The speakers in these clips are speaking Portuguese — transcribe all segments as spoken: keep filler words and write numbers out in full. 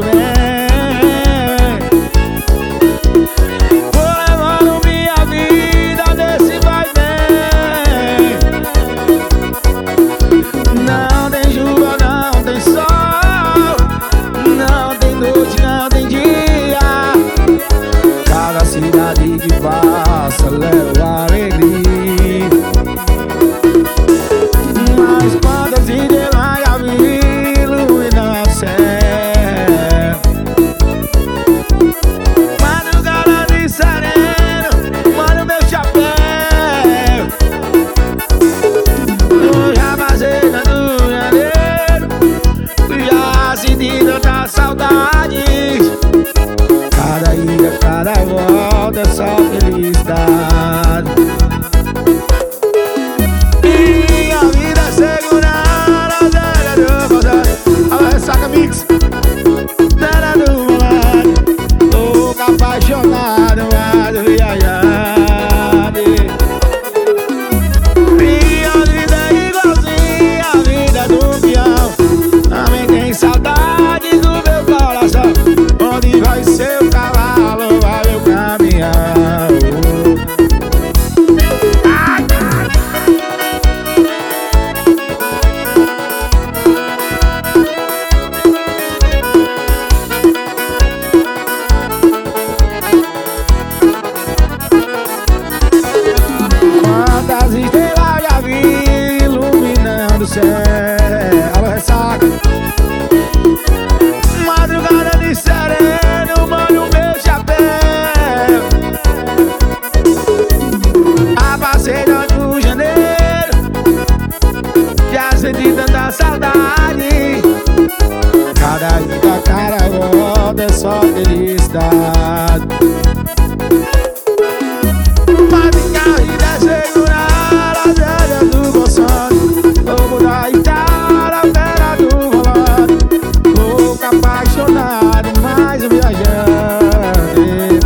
muito bem. Vou levando minha vida nesse vai bem. Não tem chuva, não tem sol, não tem noite, não tem dia. Cada cidade que passa leva alegria. Mas quantas estrelas já vi iluminando o céu. Madrugada de sereno, molho meu chapéu. Eu já passei na do janeiro, já senti tanta saudade. Cada ida, cada volta é só felicidade. Minha vida é segurar a zero do passado. Alô, Ressaca Mix. Zero do lado. Louco, apaixonado, mas viajado. Minha vida é igualzinha a vida do peão. Também tem saudades do meu coração. Onde vai ser o cavalo, vai meu caminhão. Quantas estrelas já vi iluminando o céu. Alô, Ressaca. Madrugada de sereno, molho meu chapéu. A passeio do janeiro, já senti tanta saudade. Cada ida, cada volta é só felicidade. Mas minha vida é segurar a velha do Bolsonaro. Louco da guitarra, fera do volante. Louco, apaixonado, mais um viajante.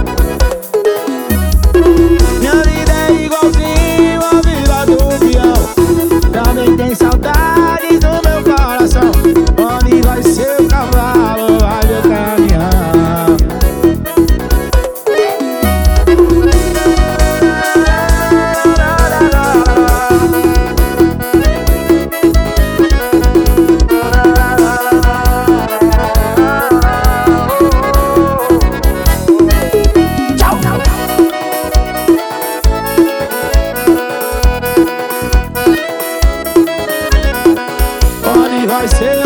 Minha vida é igualzinho a vida do peão. Também tem saudades do meu coração. Onde vai ser o cavalo, vai meu caminhão. Onde vai ser